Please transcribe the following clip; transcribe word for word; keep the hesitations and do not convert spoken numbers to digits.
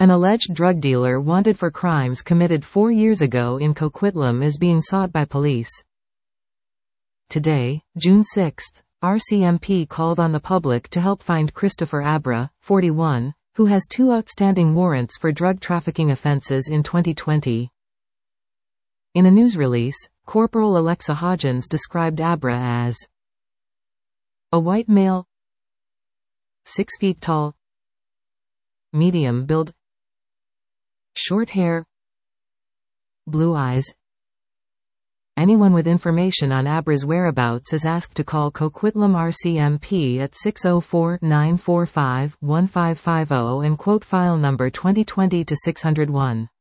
An alleged drug dealer wanted for crimes committed four years ago in Coquitlam is being sought by police. Today, June sixth, R C M P called on the public to help find Christopher Abra, forty-one, who has two outstanding warrants for drug trafficking offenses in twenty twenty. In a news release, Corporal Alexa Hodgins described Abra as a white male, six feet tall, medium build, short hair, blue eyes. Anyone with information on Abra's whereabouts is asked to call Coquitlam R C M P at six oh four, nine four five, one five five oh and quote file number twenty twenty to six oh one.